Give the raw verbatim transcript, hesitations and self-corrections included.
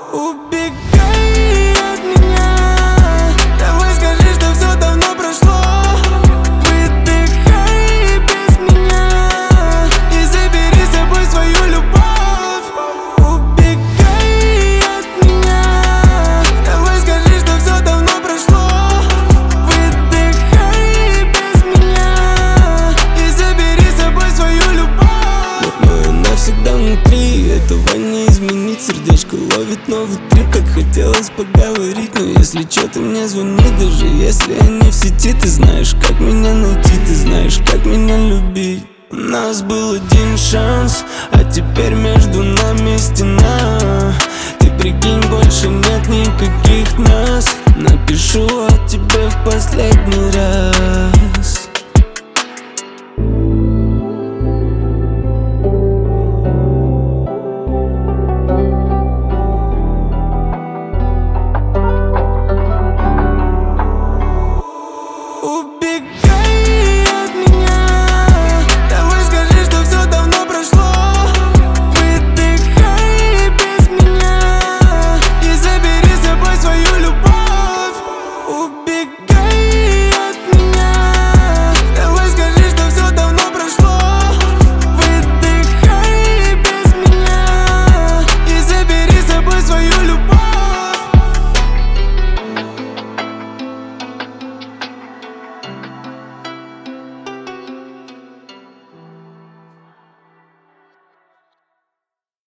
Убегай от меня, давай скажи, что все давно прошло. Выдыхай без меня и забери с собой свою любовь. Убегай от меня, давай скажи, что все давно прошло. Выдыхай без меня и забери с собой свою любовь. Но навсегда внутри, этого не изменить. Сердечко ловит новый трип, так хотелось поговорить. Но если чё, ты мне звони, даже если я не в сети. Ты знаешь, как меня найти, ты знаешь, как меня любить. У нас был один шанс, а теперь между нами стена. Ты прикинь, больше нет никаких нас. Напишу о тебе в последний раз.